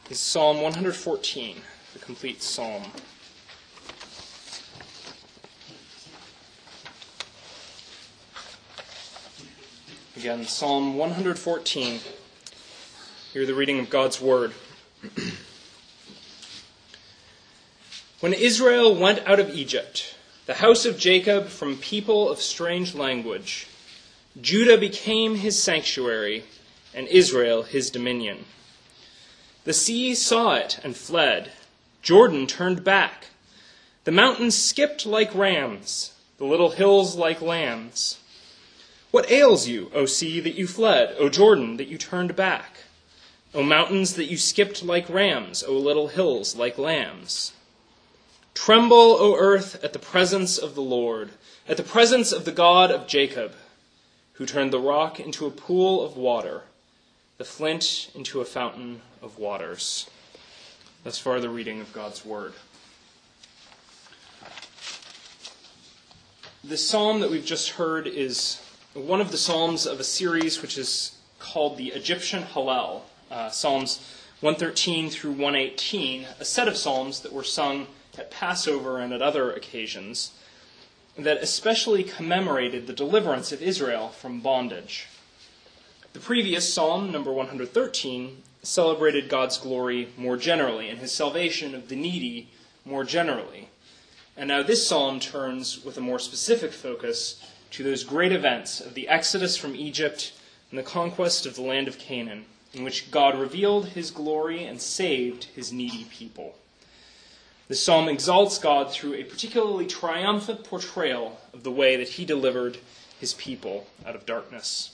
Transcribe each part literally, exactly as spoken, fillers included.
is Psalm one fourteen, the complete psalm. Again, Psalm one fourteen. Hear the reading of God's word. When Israel went out of Egypt, the house of Jacob from people of strange language, Judah became his sanctuary, and Israel his dominion. The sea saw it and fled. Jordan turned back. The mountains skipped like rams, the little hills like lambs. What ails you, O sea, that you fled, O Jordan, that you turned back? O mountains, that you skipped like rams, O little hills like lambs? Tremble, O earth, at the presence of the Lord, at the presence of the God of Jacob, who turned the rock into a pool of water, the flint into a fountain of waters. Thus far the reading of God's word. The psalm that we've just heard is one of the psalms of a series which is called the Egyptian Hallel, uh, Psalms one thirteen through one eighteen, a set of psalms that were sung at Passover and at other occasions that especially commemorated the deliverance of Israel from bondage. The previous psalm, number one thirteen, celebrated God's glory more generally and his salvation of the needy more generally. And now this psalm turns with a more specific focus to those great events of the exodus from Egypt and the conquest of the land of Canaan, in which God revealed his glory and saved his needy people. The psalm exalts God through a particularly triumphant portrayal of the way that he delivered his people out of darkness.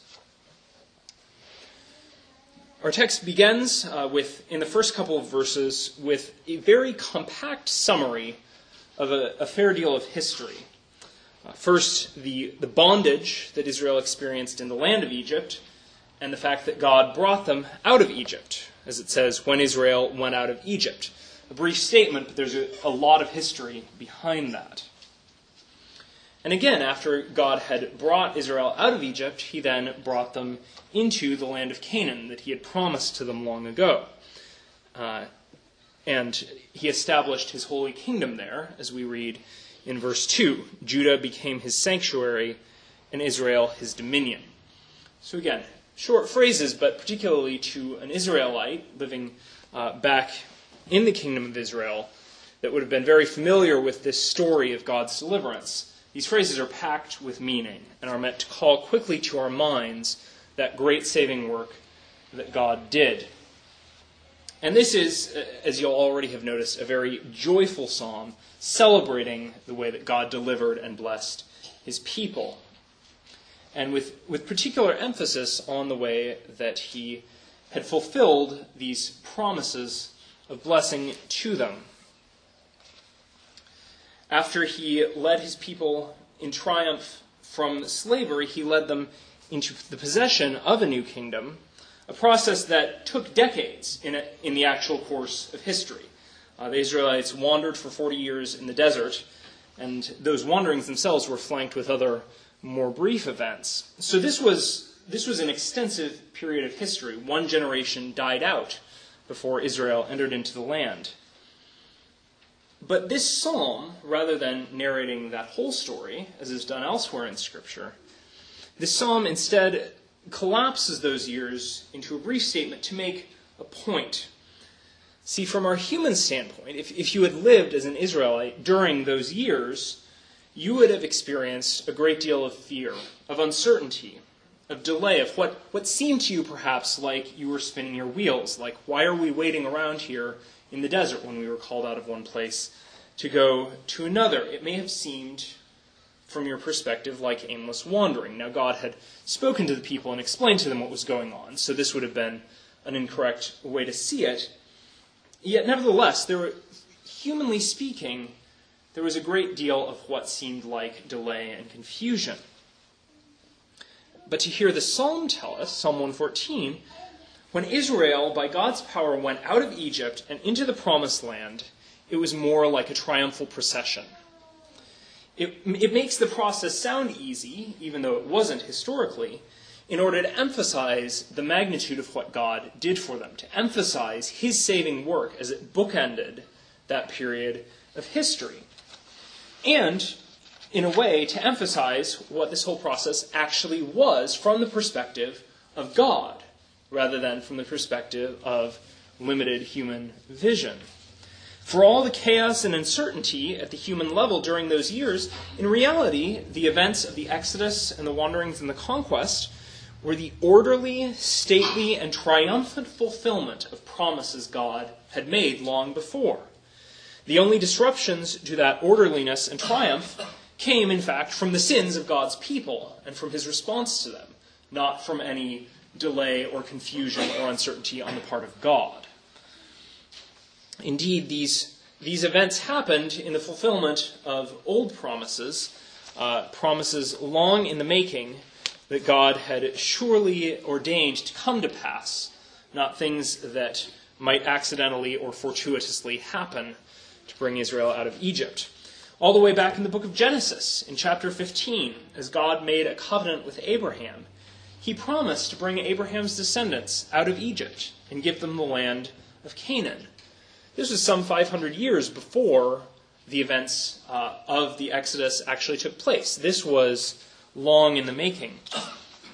Our text begins uh, with, in the first couple of verses, with a very compact summary of a, a fair deal of history. Uh, first, the, the bondage that Israel experienced in the land of Egypt, and the fact that God brought them out of Egypt, as it says, when Israel went out of Egypt. A brief statement, but there's a, a lot of history behind that. And again, after God had brought Israel out of Egypt, he then brought them into the land of Canaan that he had promised to them long ago. Uh, and he established his holy kingdom there, as we read in verse two. Judah became his sanctuary, and Israel his dominion. So again, short phrases, but particularly to an Israelite living uh, back in the kingdom of Israel that would have been very familiar with this story of God's deliverance. These phrases are packed with meaning and are meant to call quickly to our minds that great saving work that God did. And this is, as you'll already have noticed, a very joyful psalm celebrating the way that God delivered and blessed his people. And with, with particular emphasis on the way that he had fulfilled these promises of blessing to them. After he led his people in triumph from slavery, he led them into the possession of a new kingdom, a process that took decades in, a, in the actual course of history. Uh, the Israelites wandered for forty years in the desert, and those wanderings themselves were flanked with other more brief events. So this was, this was an extensive period of history. One generation died out before Israel entered into the land. But this psalm, rather than narrating that whole story, as is done elsewhere in Scripture, this psalm instead collapses those years into a brief statement to make a point. See, from our human standpoint, if, if you had lived as an Israelite during those years, you would have experienced a great deal of fear, of uncertainty, of delay, of what, what seemed to you perhaps like you were spinning your wheels. Like, why are we waiting around here in the desert when we were called out of one place to go to another? It may have seemed, from your perspective, like aimless wandering. Now, God had spoken to the people and explained to them what was going on, so this would have been an incorrect way to see it. Yet, nevertheless, there were, humanly speaking, there was a great deal of what seemed like delay and confusion. But to hear the psalm tell us, Psalm one fourteen, when Israel, by God's power, went out of Egypt and into the promised land, it was more like a triumphal procession. It, it makes the process sound easy, even though it wasn't historically, in order to emphasize the magnitude of what God did for them, to emphasize his saving work as it bookended that period of history. And, in a way, to emphasize what this whole process actually was from the perspective of God, rather than from the perspective of limited human vision. For all the chaos and uncertainty at the human level during those years, in reality, the events of the Exodus and the wanderings and the conquest were the orderly, stately, and triumphant fulfillment of promises God had made long before. The only disruptions to that orderliness and triumph came, in fact, from the sins of God's people and from his response to them, not from any delay or confusion or uncertainty on the part of God. Indeed, these, these events happened in the fulfillment of old promises, uh, promises long in the making that God had surely ordained to come to pass, not things that might accidentally or fortuitously happen to bring Israel out of Egypt. All the way back in the book of Genesis, in chapter fifteen, as God made a covenant with Abraham, he promised to bring Abraham's descendants out of Egypt and give them the land of Canaan. This was some five hundred years before the events uh, of the Exodus actually took place. This was long in the making. Uh,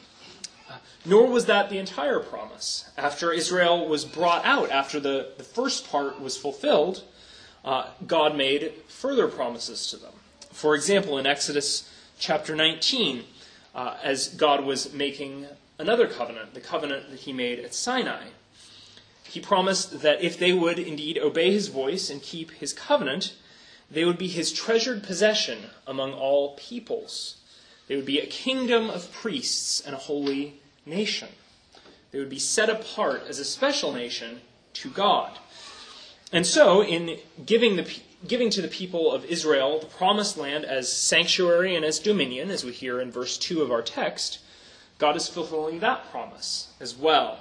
nor was that the entire promise. After Israel was brought out, after the, the first part was fulfilled, uh, God made further promises to them. For example, in Exodus chapter nineteen, uh, as God was making another covenant, the covenant that he made at Sinai, he promised that if they would indeed obey his voice and keep his covenant, they would be his treasured possession among all peoples. They would be a kingdom of priests and a holy nation. They would be set apart as a special nation to God. And so, in giving the giving to the people of Israel the promised land as sanctuary and as dominion, as we hear in verse two of our text, God is fulfilling that promise as well.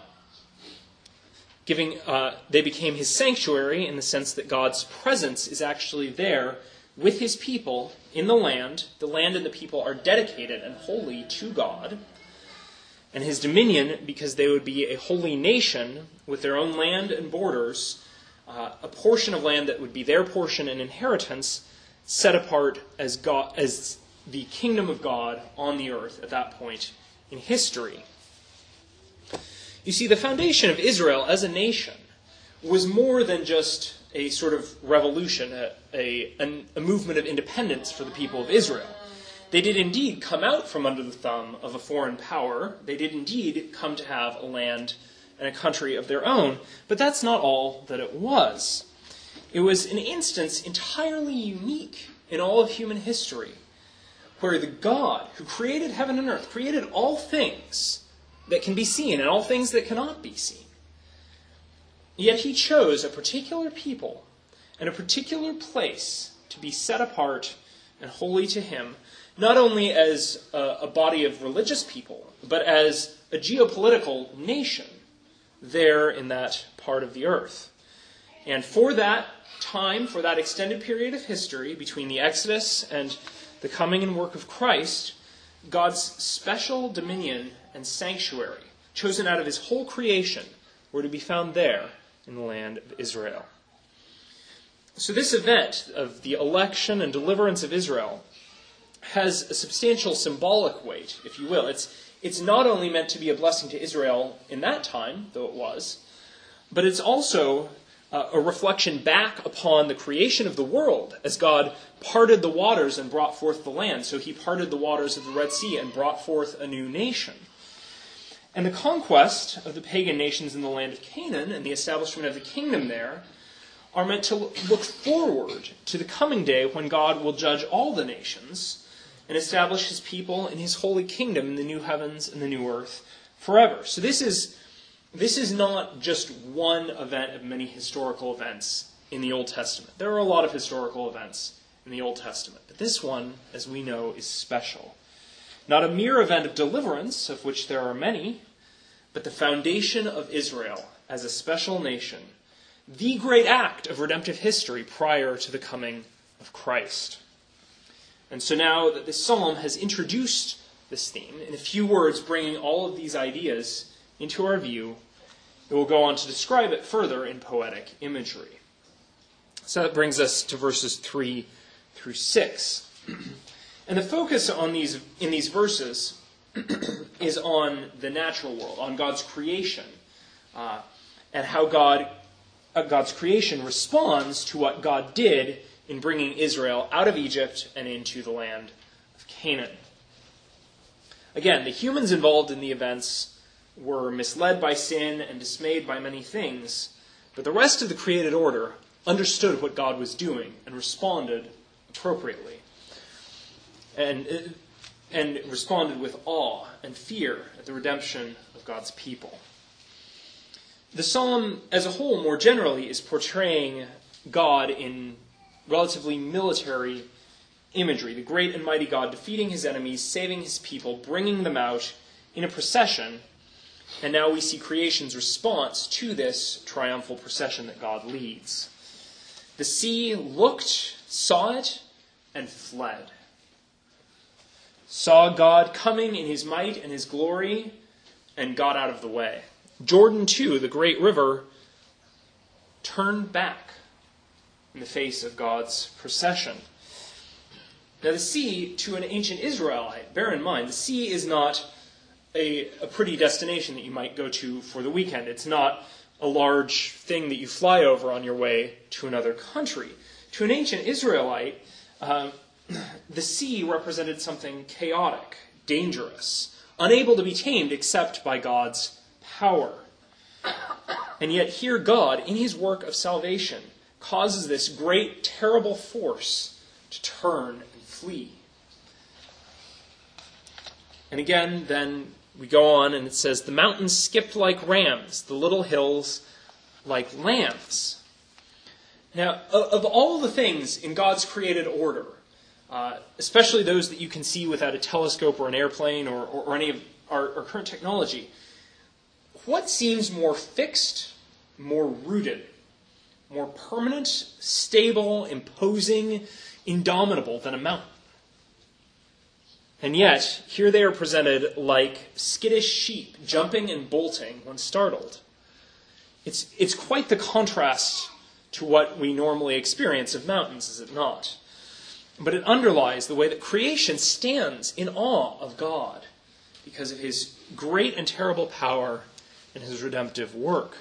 Giving, uh, they became his sanctuary in the sense that God's presence is actually there with his people in the land. The land and the people are dedicated and holy to God. And his dominion, because they would be a holy nation with their own land and borders, uh, a portion of land that would be their portion and inheritance, set apart as God, as the kingdom of God on the earth at that point in history. You see, the foundation of Israel as a nation was more than just a sort of revolution, a, a, a movement of independence for the people of Israel. They did indeed come out from under the thumb of a foreign power. They did indeed come to have a land and a country of their own. But that's not all that it was. It was an instance entirely unique in all of human history, where the God who created heaven and earth, created all things that can be seen and all things that cannot be seen, yet he chose a particular people and a particular place to be set apart and holy to him, not only as a, a body of religious people, but as a geopolitical nation there in that part of the earth. And for that time, for that extended period of history between the Exodus and the coming and work of Christ, God's special dominion and sanctuary, chosen out of his whole creation, were to be found there in the land of Israel. So this event of the election and deliverance of Israel has a substantial symbolic weight, if you will. It's, it's not only meant to be a blessing to Israel in that time, though it was, but it's also uh, a reflection back upon the creation of the world, as God parted the waters and brought forth the land. So he parted the waters of the Red Sea and brought forth a new nation. And the conquest of the pagan nations in the land of Canaan and the establishment of the kingdom there are meant to look forward to the coming day when God will judge all the nations and establish his people in his holy kingdom in the new heavens and the new earth forever. So this is, this is not just one event of many historical events in the Old Testament. There are a lot of historical events in the Old Testament, but this one, as we know, is special. Not a mere event of deliverance, of which there are many, but the foundation of Israel as a special nation, the great act of redemptive history prior to the coming of Christ. And so now that this psalm has introduced this theme. In a few words, bringing all of these ideas into our view, it will go on to describe it further in poetic imagery. So that brings us to verses three through six. And the focus on these in these verses is on the natural world, on God's creation, uh, and how God, uh, God's creation responds to what God did in bringing Israel out of Egypt and into the land of Canaan. Again, the humans involved in the events were misled by sin and dismayed by many things, but the rest of the created order understood what God was doing and responded appropriately. And, and responded with awe and fear at the redemption of God's people. The psalm as a whole, more generally, is portraying God in relatively military imagery. The great and mighty God defeating his enemies, saving his people, bringing them out in a procession. And now we see creation's response to this triumphal procession that God leads. The sea looked, saw it, and fled. Saw God coming in his might and his glory, and got out of the way. Jordan, too, the great river, turned back in the face of God's procession. Now the sea, to an ancient Israelite, bear in mind, the sea is not a, a pretty destination that you might go to for the weekend. It's not a large thing that you fly over on your way to another country. To an ancient Israelite, uh, the sea represented something chaotic, dangerous, unable to be tamed except by God's power. And yet here God, in his work of salvation, causes this great, terrible force to turn and flee. And again, then we go on and it says, the mountains skipped like rams, the little hills like lambs. Now, of all the things in God's created order, uh, especially those that you can see without a telescope or an airplane or, or, or any of our, our current technology, what seems more fixed, more rooted, more permanent, stable, imposing, indomitable than a mountain? And yet, here they are presented like skittish sheep, jumping and bolting when startled. It's, it's quite the contrast to what we normally experience of mountains, is it not? But it underlies the way that creation stands in awe of God because of his great and terrible power and his redemptive work.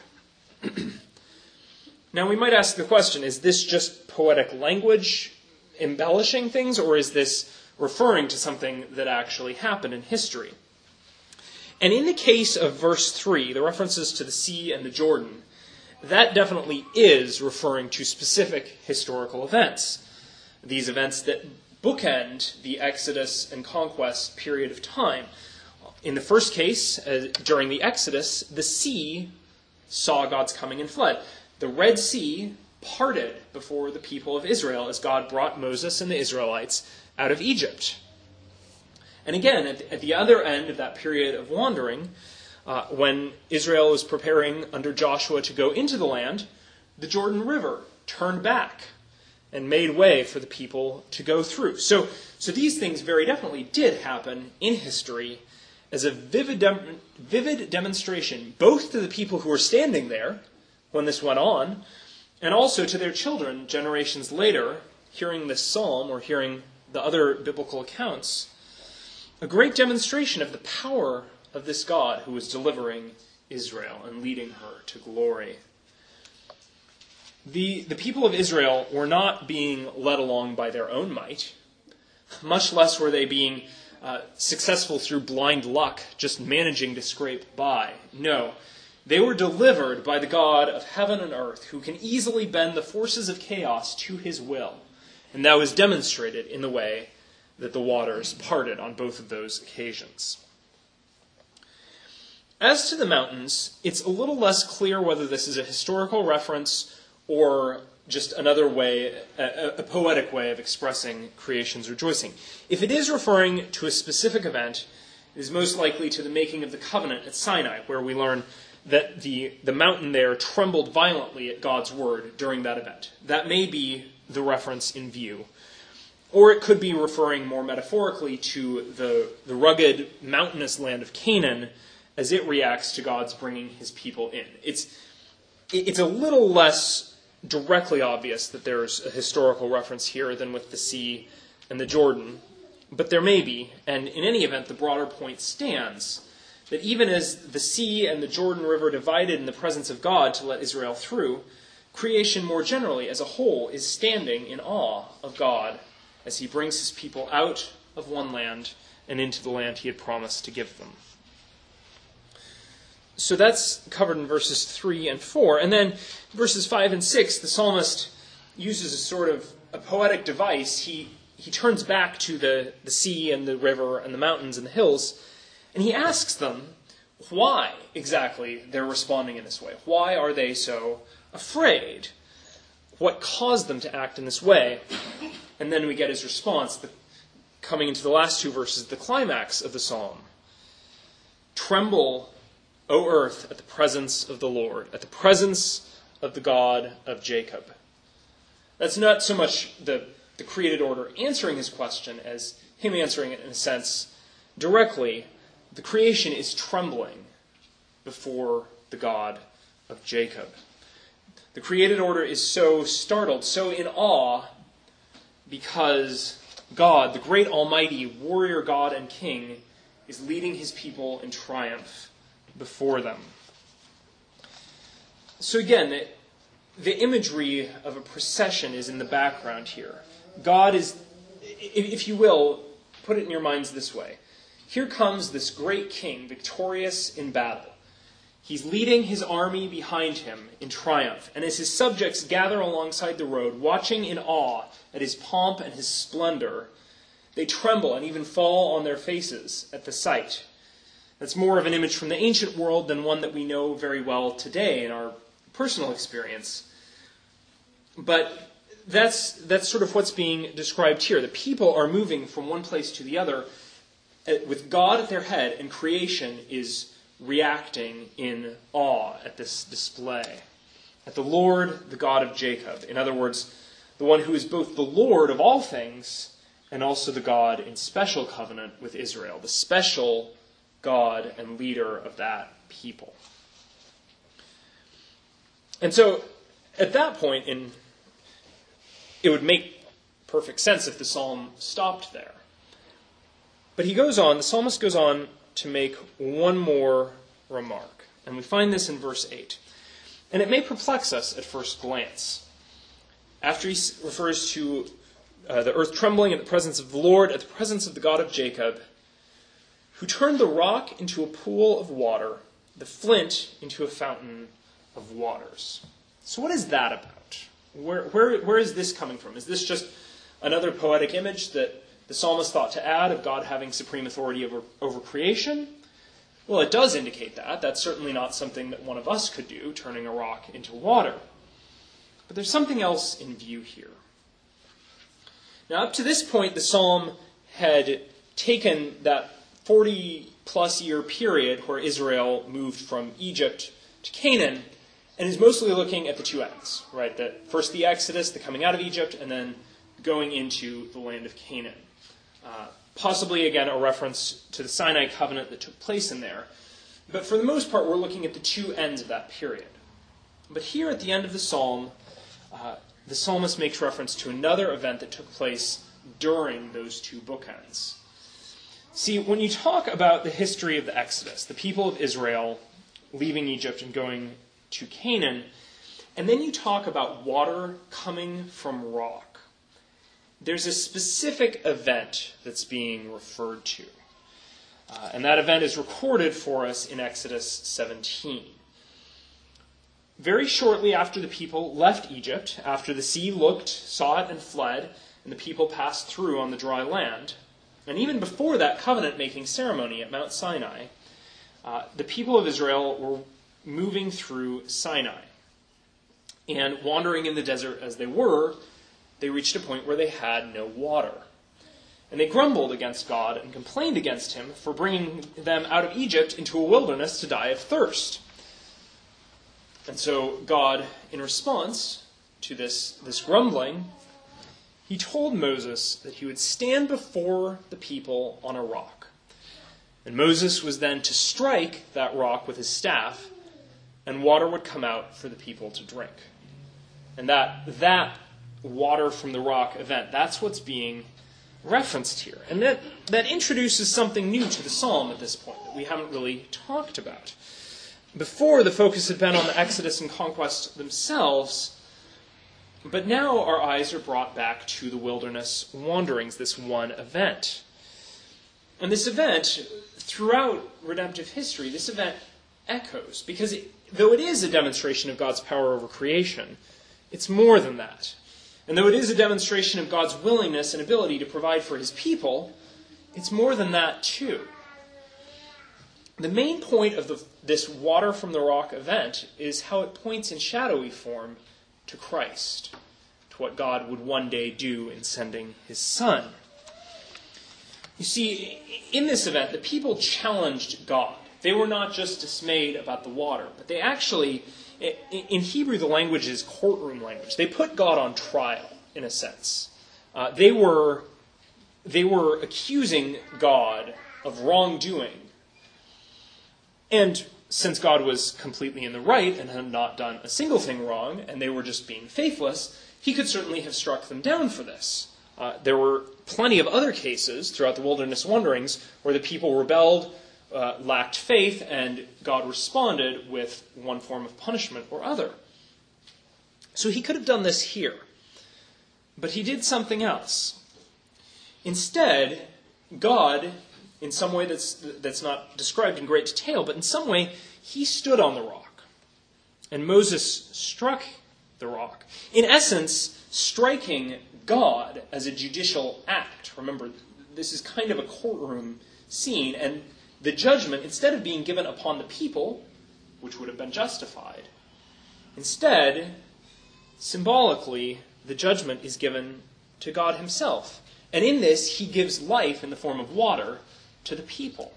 Now, we might ask the question, is this just poetic language embellishing things, or is this referring to something that actually happened in history? And in the case of verse three, the references to the sea and the Jordan, that definitely is referring to specific historical events. These events that bookend the Exodus and conquest period of time. In the first case, uh, during the Exodus, the sea saw God's coming and fled. The Red Sea parted before the people of Israel as God brought Moses and the Israelites out of Egypt. And again, at the, at the other end of that period of wandering, uh, when Israel was preparing under Joshua to go into the land, the Jordan River turned back and made way for the people to go through. So, so these things very definitely did happen in history as a vivid, dem- vivid demonstration, both to the people who were standing there when this went on, and also to their children generations later, hearing this psalm or hearing the other biblical accounts, a great demonstration of the power of this God who was delivering Israel and leading her to glory. The, the people of Israel were not being led along by their own might, much less were they being uh, successful through blind luck, just managing to scrape by. No, they were delivered by the God of heaven and earth, who can easily bend the forces of chaos to his will. And that was demonstrated in the way that the waters parted on both of those occasions. As to the mountains, it's a little less clear whether this is a historical reference or just another way, a, a poetic way of expressing creation's rejoicing. If it is referring to a specific event, it is most likely to the making of the covenant at Sinai, where we learn that the, the mountain there trembled violently at God's word during that event. That may be the reference in view. Or it could be referring more metaphorically to the, the rugged, mountainous land of Canaan as it reacts to God's bringing his people in. It's, it's a little less directly obvious that there's a historical reference here than with the sea and the Jordan, but there may be, and in any event, the broader point stands, that even as the sea and the Jordan River divided in the presence of God to let Israel through, creation more generally as a whole is standing in awe of God as he brings his people out of one land and into the land he had promised to give them. So that's covered in verses three and four. And then verses five and six, the psalmist uses a sort of a poetic device. He he turns back to the, the sea and the river and the mountains and the hills, and he asks them why exactly they're responding in this way. Why are they so afraid? What caused them to act in this way? And then we get his response, the, coming into the last two verses, the climax of the psalm. Tremble, O earth, at the presence of the Lord, at the presence of the God of Jacob. That's not so much the, the created order answering his question as him answering it in a sense directly. The creation is trembling before the God of Jacob. The created order is so startled, so in awe, because God, the great almighty warrior God and king, is leading his people in triumph before them. So again, the, the imagery of a procession is in the background here. God is, if you will, put it in your minds this way. Here comes this great king, victorious in battle. He's leading his army behind him in triumph. And as his subjects gather alongside the road, watching in awe at his pomp and his splendor, they tremble and even fall on their faces at the sight. That's more of an image from the ancient world than one that we know very well today in our personal experience. But that's, that's sort of what's being described here. The people are moving from one place to the other with God at their head, and creation is reacting in awe at this display. At the Lord, the God of Jacob. In other words, the one who is both the Lord of all things and also the God in special covenant with Israel, the special God and leader of that people. And so, at that point, in, it would make perfect sense if the psalm stopped there. But he goes on, the psalmist goes on to make one more remark. And we find this in verse eight. And it may perplex us at first glance. After he refers to uh, the earth trembling at the presence of the Lord, at the presence of the God of Jacob, who turned the rock into a pool of water, the flint into a fountain of waters. So what is that about? Where, where, where is this coming from? Is this just another poetic image that the psalmist thought to add of God having supreme authority over, over creation? Well, it does indicate that. That's certainly not something that one of us could do, turning a rock into water. But there's something else in view here. Now, up to this point, the psalm had taken that forty-plus year period where Israel moved from Egypt to Canaan and is mostly looking at the two ends, right? That first the Exodus, the coming out of Egypt, and then going into the land of Canaan. Uh, possibly, again, a reference to the Sinai covenant that took place in there. But for the most part, we're looking at the two ends of that period. But here at the end of the psalm, uh, the psalmist makes reference to another event that took place during those two bookends. See, when you talk about the history of the Exodus, the people of Israel leaving Egypt and going to Canaan, and then you talk about water coming from rock, there's a specific event that's being referred to. Uh, and that event is recorded for us in Exodus seventeen. Very shortly after the people left Egypt, after the sea looked, saw it, and fled, and the people passed through on the dry land, and even before that covenant-making ceremony at Mount Sinai, uh, the people of Israel were moving through Sinai. And wandering in the desert as they were, they reached a point where they had no water. And they grumbled against God and complained against him for bringing them out of Egypt into a wilderness to die of thirst. And so God, in response to this, this grumbling, he told Moses that he would stand before the people on a rock. And Moses was then to strike that rock with his staff, and water would come out for the people to drink. And that that water from the rock event, that's what's being referenced here. And that, that introduces something new to the psalm at this point that we haven't really talked about. Before, the focus had been on the Exodus and conquest themselves, but now our eyes are brought back to the wilderness wanderings, this one event. And this event, throughout redemptive history, this event echoes, because it, though it is a demonstration of God's power over creation, it's more than that. And though it is a demonstration of God's willingness and ability to provide for his people, it's more than that too. The main point of the, this water from the rock event is how it points in shadowy form to Christ, to what God would one day do in sending his Son. You see, in this event, the people challenged God. They were not just dismayed about the water, but they actually, in Hebrew, the language is courtroom language. They put God on trial, in a sense. Uh, they were, they were accusing God of wrongdoing. And since God was completely in the right and had not done a single thing wrong, and they were just being faithless, he could certainly have struck them down for this. Uh, there were plenty of other cases throughout the wilderness wanderings where the people rebelled, uh, lacked faith, and God responded with one form of punishment or other. So he could have done this here. But he did something else. Instead, God, in some way that's, that's not described in great detail, but in some way, he stood on the rock. And Moses struck the rock. In essence, striking God as a judicial act. Remember, this is kind of a courtroom scene, and the judgment, instead of being given upon the people, which would have been justified, instead, symbolically, the judgment is given to God himself. And in this, he gives life in the form of water to the people.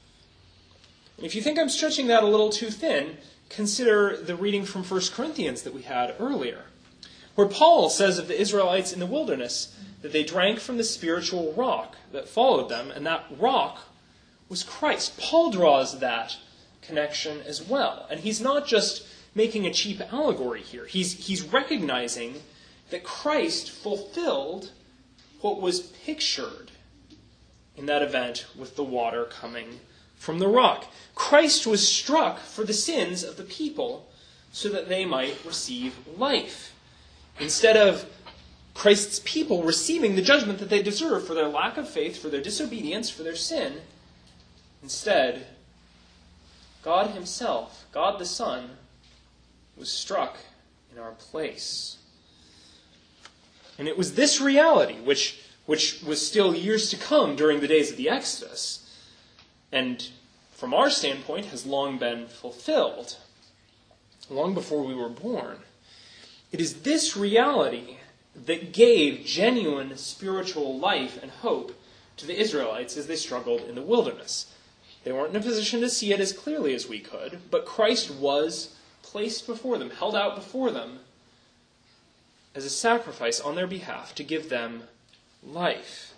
And if you think I'm stretching that a little too thin, consider the reading from First Corinthians that we had earlier, where Paul says of the Israelites in the wilderness that they drank from the spiritual rock that followed them, and that rock was Christ. Paul draws that connection as well. And he's not just making a cheap allegory here. He's, he's recognizing that Christ fulfilled what was pictured in that event with the water coming from the rock. Christ was struck for the sins of the people so that they might receive life. Instead of Christ's people receiving the judgment that they deserve for their lack of faith, for their disobedience, for their sin, instead, God himself, God the Son, was struck in our place. And it was this reality, which, which was still years to come during the days of the Exodus, and from our standpoint has long been fulfilled, long before we were born. It is this reality that gave genuine spiritual life and hope to the Israelites as they struggled in the wilderness. They weren't in a position to see it as clearly as we could, but Christ was placed before them, held out before them, as a sacrifice on their behalf to give them life.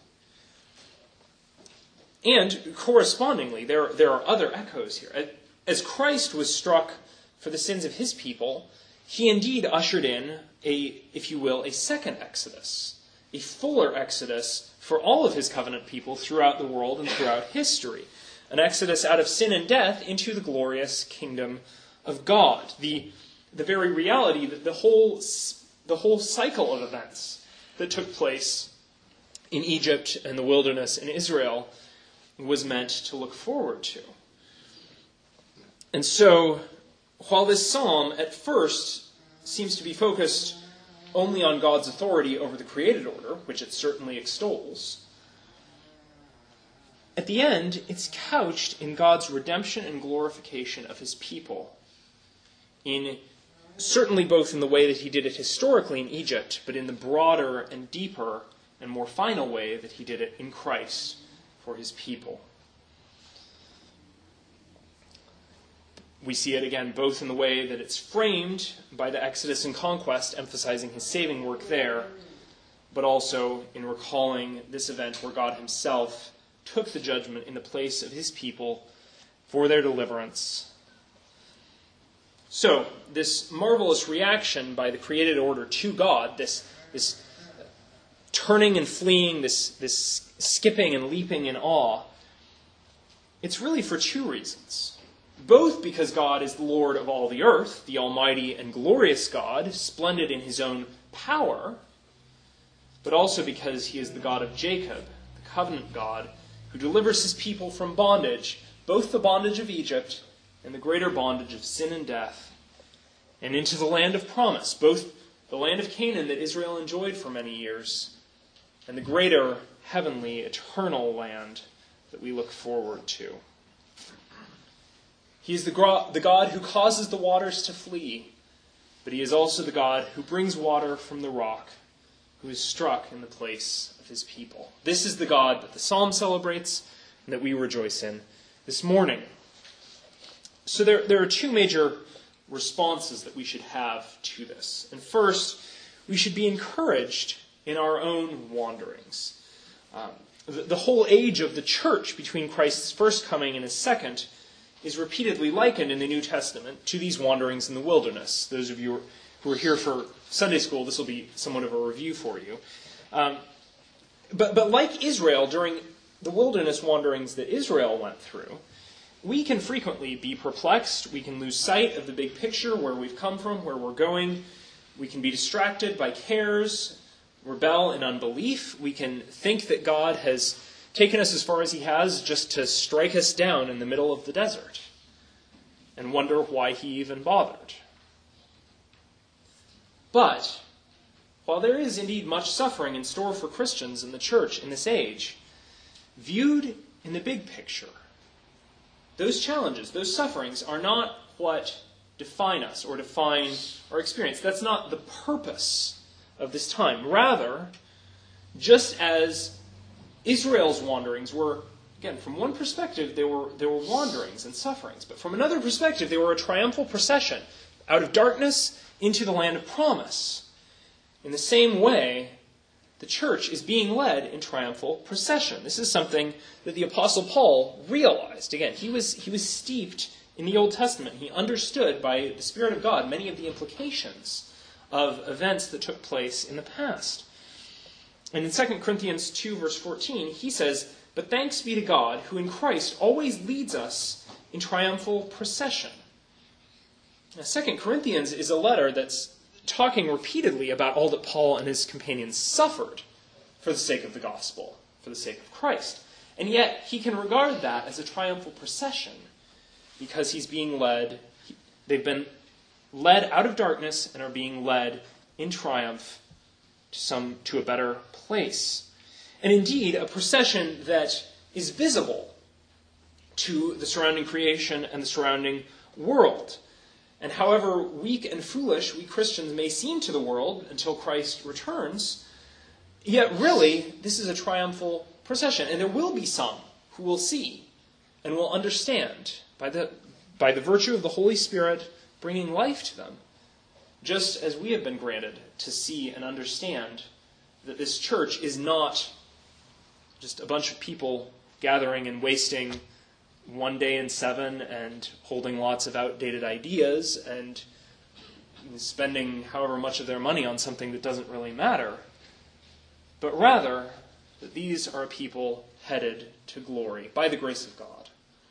And correspondingly, there, there are other echoes here. As Christ was struck for the sins of his people, he indeed ushered in a, if you will, a second Exodus, a fuller Exodus for all of his covenant people throughout the world and throughout history. An Exodus out of sin and death into the glorious kingdom of God. The, the very reality that the whole The whole cycle of events that took place in Egypt and the wilderness in Israel was meant to look forward to. And so, while this psalm at first seems to be focused only on God's authority over the created order, which it certainly extols, at the end it's couched in God's redemption and glorification of his people, in certainly both in the way that he did it historically in Egypt, but in the broader and deeper and more final way that he did it in Christ for his people. We see it again both in the way that it's framed by the Exodus and conquest, emphasizing his saving work there, but also in recalling this event where God himself took the judgment in the place of his people for their deliverance. So, this marvelous reaction by the created order to God, this, this turning and fleeing, this, this skipping and leaping in awe, it's really for two reasons. Both because God is the Lord of all the earth, the almighty and glorious God, splendid in his own power, but also because he is the God of Jacob, the covenant God, who delivers his people from bondage, both the bondage of Egypt and the greater bondage of sin and death, and into the land of promise, both the land of Canaan that Israel enjoyed for many years, and the greater heavenly, eternal land that we look forward to. He is the God who causes the waters to flee, but he is also the God who brings water from the rock, who is struck in the place of his people. This is the God that the psalm celebrates and that we rejoice in this morning. So there, there are two major responses that we should have to this. And first, we should be encouraged in our own wanderings. Um, the, the whole age of the church between Christ's first coming and his second is repeatedly likened in the New Testament to these wanderings in the wilderness. Those of you who are here for Sunday school, this will be somewhat of a review for you. Um, but, but like Israel, during the wilderness wanderings that Israel went through, we can frequently be perplexed. We can lose sight of the big picture, where we've come from, where we're going. We can be distracted by cares, rebel in unbelief. We can think that God has taken us as far as he has just to strike us down in the middle of the desert and wonder why he even bothered. But while there is indeed much suffering in store for Christians in the church in this age, viewed in the big picture, those challenges, those sufferings are not what define us or define our experience. That's not the purpose of this time. Rather, just as Israel's wanderings were, again, from one perspective, they were, they were wanderings and sufferings. But from another perspective, they were a triumphal procession out of darkness into the land of promise. In the same way, the church is being led in triumphal procession. This is something that the Apostle Paul realized. Again, he was, he was steeped in the Old Testament. He understood by the Spirit of God many of the implications of events that took place in the past. And in Second Corinthians two, verse fourteen, he says, "But thanks be to God, who in Christ always leads us in triumphal procession." Now, Second Corinthians is a letter that's talking repeatedly about all that Paul and his companions suffered for the sake of the gospel, for the sake of Christ. And yet, he can regard that as a triumphal procession because he's being led, they've been led out of darkness and are being led in triumph to some to a better place. And indeed, a procession that is visible to the surrounding creation and the surrounding world. And however weak and foolish we Christians may seem to the world until Christ returns, yet really, this is a triumphal procession. And there will be some who will see and will understand by the, by the virtue of the Holy Spirit bringing life to them, just as we have been granted to see and understand that this church is not just a bunch of people gathering and wasting one day in seven and holding lots of outdated ideas and spending however much of their money on something that doesn't really matter, but rather that these are a people headed to glory by the grace of God.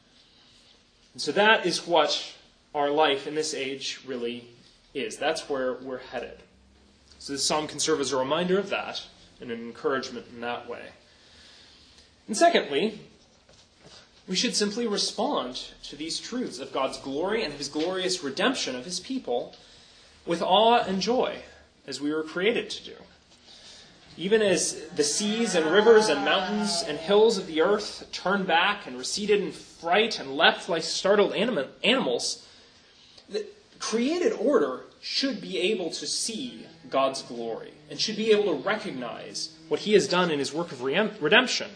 And so that is what our life in this age really is. That's where we're headed. So this psalm can serve as a reminder of that and an encouragement in that way. And secondly, we should simply respond to these truths of God's glory and his glorious redemption of his people with awe and joy, as we were created to do. Even as the seas and rivers and mountains and hills of the earth turned back and receded in fright and leapt like startled anim- animals, the created order should be able to see God's glory and should be able to recognize what he has done in his work of re- redemption.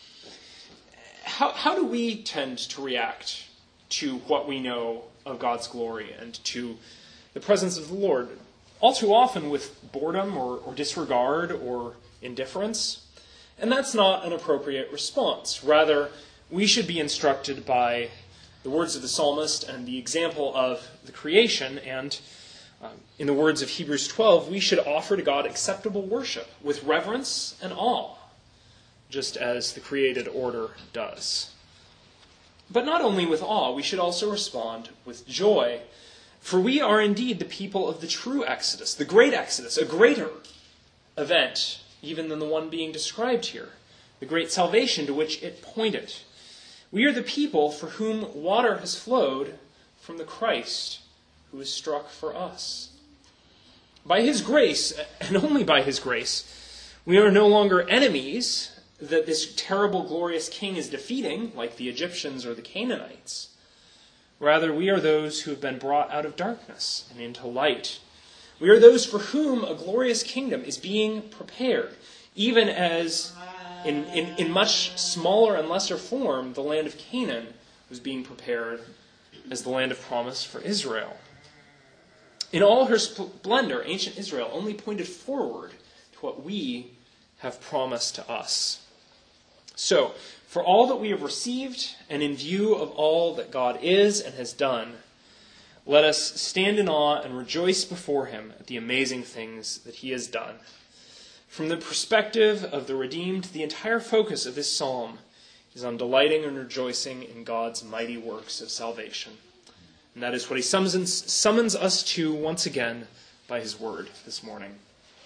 How, how do we tend to react to what we know of God's glory and to the presence of the Lord? All too often with boredom or, or disregard or indifference. And that's not an appropriate response. Rather, we should be instructed by the words of the psalmist and the example of the creation. And um, in the words of Hebrews twelve, we should offer to God acceptable worship with reverence and awe, just as the created order does. But not only with awe, we should also respond with joy. For we are indeed the people of the true Exodus, the great Exodus, a greater event even than the one being described here, the great salvation to which it pointed. We are the people for whom water has flowed from the Christ who was struck for us. By his grace, and only by his grace, we are no longer enemies that this terrible, glorious king is defeating, like the Egyptians or the Canaanites. Rather, we are those who have been brought out of darkness and into light. We are those for whom a glorious kingdom is being prepared, even as in, in, in much smaller and lesser form, the land of Canaan was being prepared as the land of promise for Israel. In all her splendor, ancient Israel only pointed forward to what we have promised to us. So, for all that we have received, and in view of all that God is and has done, let us stand in awe and rejoice before him at the amazing things that he has done. From the perspective of the redeemed, the entire focus of this psalm is on delighting and rejoicing in God's mighty works of salvation. And that is what he summons, summons us to once again by his word this morning.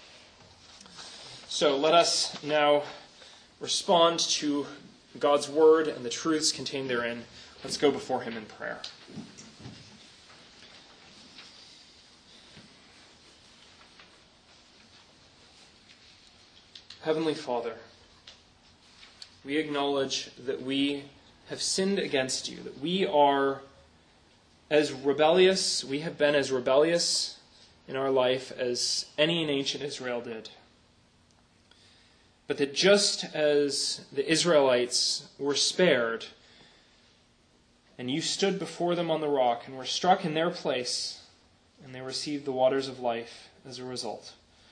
So let us now respond to God's word and the truths contained therein. Let's go before him in prayer. Heavenly Father, we acknowledge that we have sinned against you, that we are as rebellious, we have been as rebellious in our life as any in ancient Israel did. But that just as the Israelites were spared, and you stood before them on the rock and were struck in their place, and they received the waters of life as a result,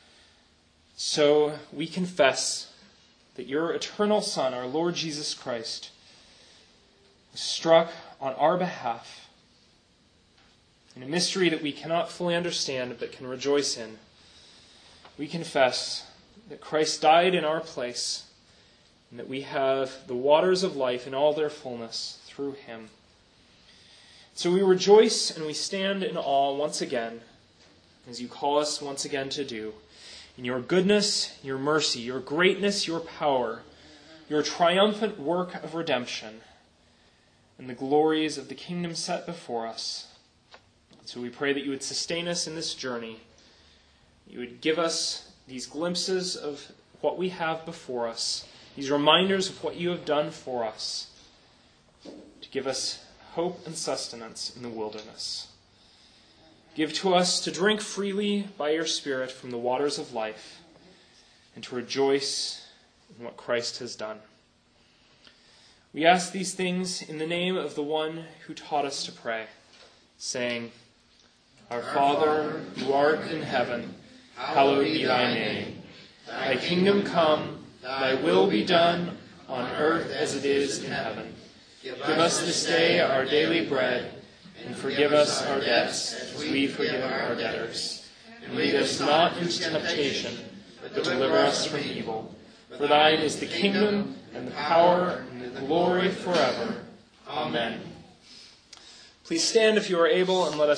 so we confess that your eternal Son, our Lord Jesus Christ, was struck on our behalf in a mystery that we cannot fully understand but can rejoice in. We confess that Christ died in our place and that we have the waters of life in all their fullness through him. So we rejoice and we stand in awe once again, as you call us once again to do, in your goodness, your mercy, your greatness, your power, your triumphant work of redemption, and the glories of the kingdom set before us. So we pray that you would sustain us in this journey. You would give us these glimpses of what we have before us, these reminders of what you have done for us, to give us hope and sustenance in the wilderness. Give to us to drink freely by your Spirit from the waters of life, and to rejoice in what Christ has done. We ask these things in the name of the one who taught us to pray, saying, Our Father, who art in heaven, hallowed be thy name. Thy kingdom come, thy will be done, on earth as it is in heaven. Give us this day our daily bread, and forgive us our debts as we forgive our debtors. And lead us not into temptation, but deliver us from evil. For thine is the kingdom, and the power, and the glory forever. Amen. Please stand if you are able, and let us